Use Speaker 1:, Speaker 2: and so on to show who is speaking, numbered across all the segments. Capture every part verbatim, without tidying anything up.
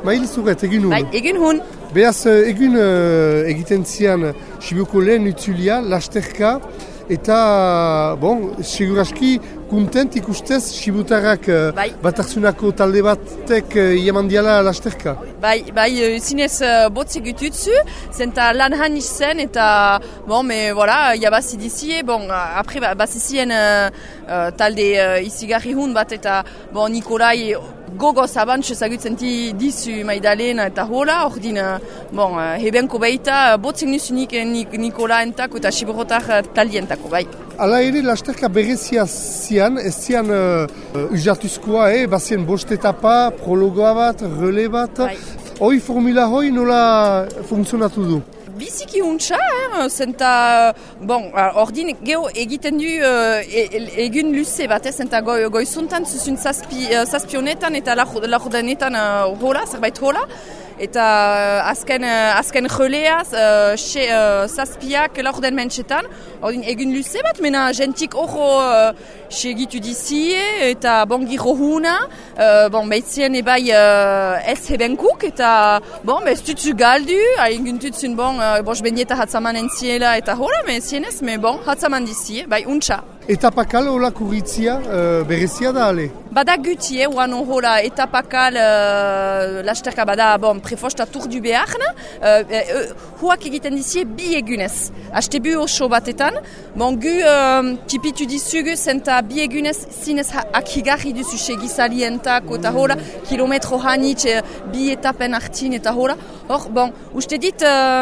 Speaker 1: Maili zuret, egin hun.
Speaker 2: Bai, egin hun.
Speaker 1: Beaz, egun uh, egiten zian Sibioko lehen utzulia, lasterka, eta, bon, seguraski, kontent ikustez Sibutarrak uh,
Speaker 2: bai.
Speaker 1: Batarsunako talde batek uh, iamandiala lasterka.
Speaker 2: Bai, bai, zinez uh, botze gututzu, zenta lan han zen, eta, bon, me, voilà, jabazi dizie, bon, apre, bazizien uh, uh, talde uh, izigarri hun bat, eta, bon, Nikolai gogoz abantz ezagutzen dizu maidalena eta hola, ordin, bon, hebenko baita, botzek nuzunik Nikola entako eta Siburotar taldientako, bai.
Speaker 1: Hala ere, lasterka berezia zian, ez zian uh, usatuzkoa, eh? Bazien bost etapa, prologoa bat, rele bat.
Speaker 2: Bai.
Speaker 1: Hoi formula hoi nola funtzionatu du?
Speaker 2: Biziki untsa, eh? Zenta, bon, ordin, geho egiten du uh, egun luze bat, eh? Zenta goi, goizuntan zuzun zazpi, uh, zazpionetan eta laurdenetan uh, hola, zerbait hola. Eta uh, azken, uh, azken jeleaz, uh, xe, uh, zazpiak laurden mentxetan, ordin egun luze bat, mena jentik horro uh, segitu dizie, eta bon giro huna, uh, bon, behitzien ebai uh, ez hebenkuk, eta bon, bez tutsu galdu, hain tutzun bon, uh, bos bendieta hatzaman entziela, eta hola, me zienez, me bon, hatzaman dizie, bai, untsa.
Speaker 1: Etapakal hola kurritzia, uh, berezia da ale?
Speaker 2: Bada gutie, oan hola etapakal uh, lasterka bada, bon, prefosta Tour du Bearn, uh, uh, huak egiten dizie bi egunez. Astebu oso batetan, bon, gu uh, tipitu dizugu, zenta bi egunez zinez akhigarri duzu segizalientako eta hola, kilometro hanitz, bi etapen hartin eta hola. Hor, bon, uste dit,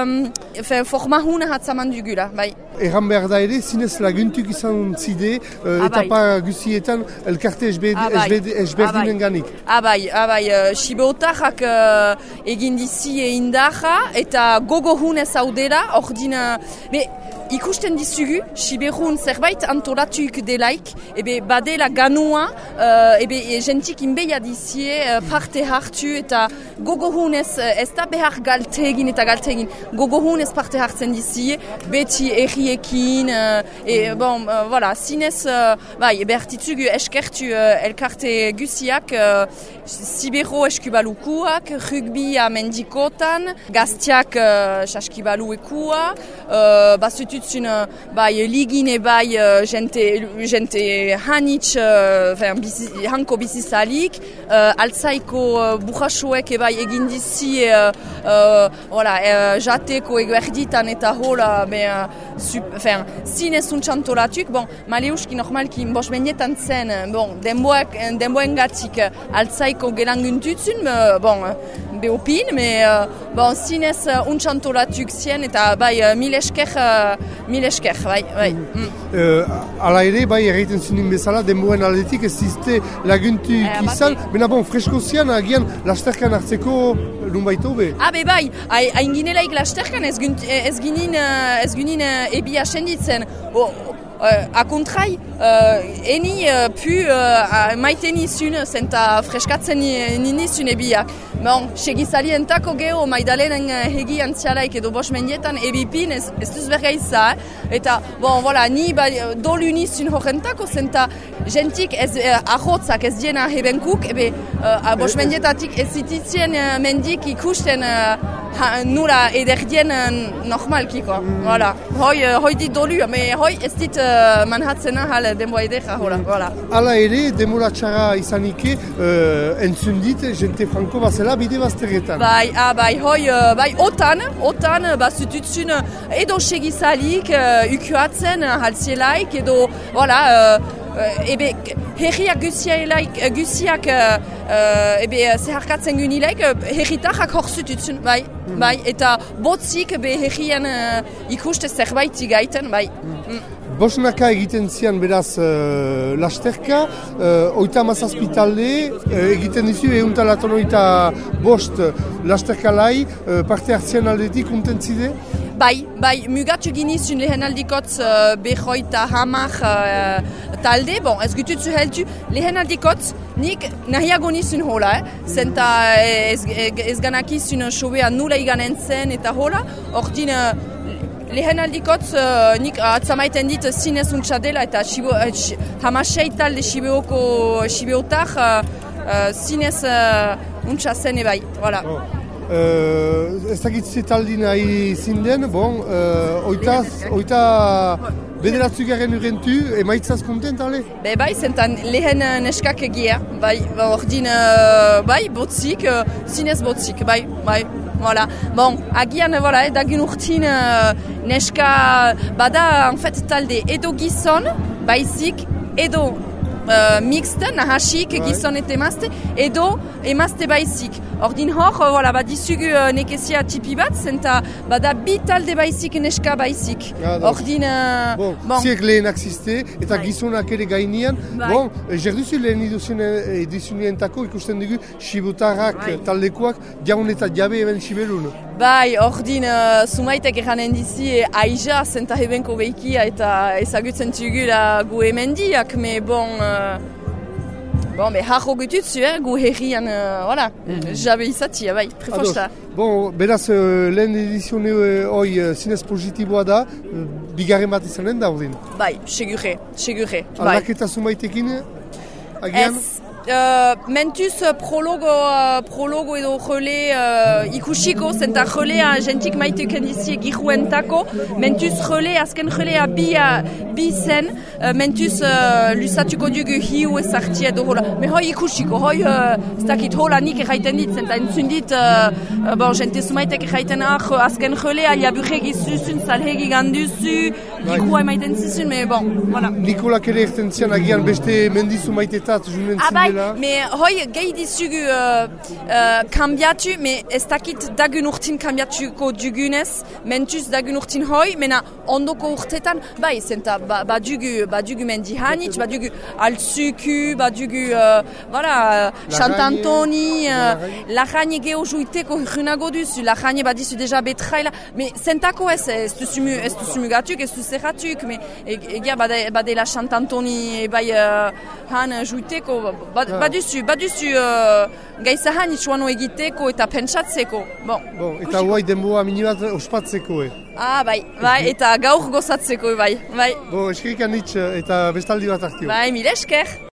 Speaker 2: uh, forma huna hatzaman dugula, bai.
Speaker 1: Erran behar da ere, zinez laguntuk izan zide, uh, etapa guzietan elkarte ezberdinen ganik.
Speaker 2: Abai, abai, uh, Sibutarrak uh, egin dizi indarra eta gogo hunez haudela, ordin, uh, ikusten dizugu, Siberun zerbait antolatuk delaik, ebe badela ganua, uh, ebe jentik inbeia dizie uh, parte hartu eta gogo hunez, uh, ez da behar galtegin eta galtegin, gogo hunez parte hartzen dizie, beti erriekin, uh, e, bon, uh, voilà, zinez, uh, bai, behartitzugu eskertu uh, elkarte guziak, uh, Sibero eskubalukuak, rugbia mendikotan, gaztiak uh, saskibaluekua, uh, basututzun uh, bai ligine bai uh, jente, jente hanitz, uh, bizi, hanko bizizalik, uh, altzaiko uh, burrasoek ebai egin dizi, uh, uh, voilà, uh, jateko eguerditan eta hola, be, uh, sup, fin, zinez untxantolatuk, bon, maleuski normalki bos benetan zen, bon, denboen gatik altzaiko gelanguntutzun, bon, beopin, me, uh, bon, zinez uh, untxantolatuk zien eta bai uh, mil esker, uh, mil esker, bai, bai. Mm.
Speaker 1: Uh, ala ere, bai, erraiten zunin bezala, denboen aldetik ez zizte laguntu
Speaker 2: eh,
Speaker 1: izan, bena bon, fresko zian, agian lasterkan hartzeko nun baita hobe?
Speaker 2: Ah, be bai, hain ginelaik lasterkan ez, ez ginin, ez ginin uh, ebi asenditzen. Oh, Uh, a kontrai, uh, eni uh, pu uh, maiten izun, zenta freskatzen ninizun ebiak. Bon, segizalientako geho, maidalenen hegi antzialaik edo bos mendietan, ebipin ez, ez duz bergaiza, eh? Eta, bon, voilà, ni ba, dolu nizun horrentako, zenta jentik ez uh, ahotzak ez diena hebenkuk, ebe uh, bos mendietatik ez zititzien uh, mendik ikusten uh, ha, nula ederdien uh, normalki, ko. Mm. Voilà. Hoi, uh, hoi dit dolu, me hoi ez dit uh, manhatzena hal denboa edera, hola, voilà.
Speaker 1: Hala ere, demora txara izanike, uh, entzun dit, jente franko bazela bide bazterretan.
Speaker 2: Bai, ah, bai, hoi, uh, bai, otan, otan, bazututzun edo segizalik, uh, ukuatzen halzielaik, edo, voilà, uh, Uh, ebe herriak guziak, guziak uh, uh, ebe zeharkatzen gunilaik, uh, herritarrak horzututzen, bai, mm. bai, eta botzik ebe herrian uh, ikuste zerbait gaiten, bai. Mm.
Speaker 1: Bosnaka egiten zian beraz uh, lasterka, uh, oita mazazpitalde, uh, egiten dizu eguntalaton oita bost lasterkalai, uh, parte hartzean aldetik untentzide?
Speaker 2: Bai, bai, mugatu ginizun lehen aldikotz uh, behoita hamar uh, talde, bon, ez gututzu heltu, lehen aldikotz nik nahiago nizun hola, eh? Zenta ez, ez ganakizun sobea nula iganen zen eta hola, ordin uh, lehen aldikotz uh, nik atzamaiten dit zinez untxadela eta uh, hamasei talde Sibeoko Sibeotar uh, uh, zinez uh, untsa zen ebai, voilà.
Speaker 1: Oh. Uh, ez dakit zetaldi nahi zinden, bon, uh, oita, oita bederatzuk garen urentu, emaitzaz kontent, ale?
Speaker 2: Be bai, zentan lehen neskak egia, bai, ordin, uh, bai, botzik, uh, zinez botzik, bai, bai, voilà. Bon, agian, voilà, edagun urtin uh, neska, bada, en fait, talde edo gizon, baizik, edo Uh, mixte, nahasik, ouais. Gizon eta emazte, edo emazte baizik. Ordin hor, uh, voilà, badizugu uh, nekezia tipi bat, zenta bada bi talde baizik neska baizik.
Speaker 1: Ah,
Speaker 2: ordin... Uh,
Speaker 1: bon, bon. Ziek lehenak ziste, eta bai. Gizonak ere gainean. Bai. Bon, jerduzu lehen edizioneentako ikusten dugu Sibotarrak bai. Taldekoak jaun eta jabe eben Sibelun.
Speaker 2: Bai, ordin uh, sumaitek eranen dizi e, aija zenta hebenko behikia eta ezagutzen txugula gu emendiak, me bon... Uh, Bon, mais harro gututzu, eh, gu herrian, uh, voilà, mm-hmm. Jabe izatia, bai, prefosta.
Speaker 1: Bon, beraz, uh, lehen edizione uh, hoi uh, zinez positiboa da, uh, bigarren bat izanen da, ordin?
Speaker 2: Bai, segure, segure, bai.
Speaker 1: Aldaketa sumaitekin, agian?
Speaker 2: Ez, uh, mentuz uh, prologo, uh, prologo edo jole uh, ikusiko, zenta jolea jentik maiteken dizie giruentako, mentuz jole, azken jolea bi, uh, bi zen, uh, mentuz uh, lusatuko dugu hiu ezartia edo hola. Me hoi ikusiko, hoi uh, ez dakit hola nik erraiten dit, zenta entzun dit, uh, uh, bon, jente sumaitek erraiten ah, azken jolea, liaburregi zuzun, salhegi ganduzu, girua emaiten zizun, me bon, voilà.
Speaker 1: Nikolak ere erten zian agian beste mendizu maitetat junen
Speaker 2: ah, bai, me hoi gehi dizugu uh, uh, kambiatu, me ez dakit dagun urtin kambiatuko dugunez, mentuz dagun urtin hoi, mena ondoko urtetan, bai, zenta, ba, badugu, badugu mendi hanitz, badugu altzuku, badugu, uh, voilà, Chantantoni, uh, Larragne geho juiteko runago duzu, Larragne badizu deja betraila, me zentako ez, ez duzumu, ez duzumu gatuk, ez duzeratuk, me egia bade, bade la Chantantoni, bai, uh, han juiteko, bad, baduzu, baduzu uh, gaiza hanitz uano egiteko eta pentsatzeko, bon.
Speaker 1: Bon, eta huai denboa minibat ospatzeko, eh?
Speaker 2: Ah, bai, bai, eta gaur gozatzeko, bai, bai.
Speaker 1: Bo, eskerik anitz eta bestaldi bat hartio.
Speaker 2: Bai, mil esker.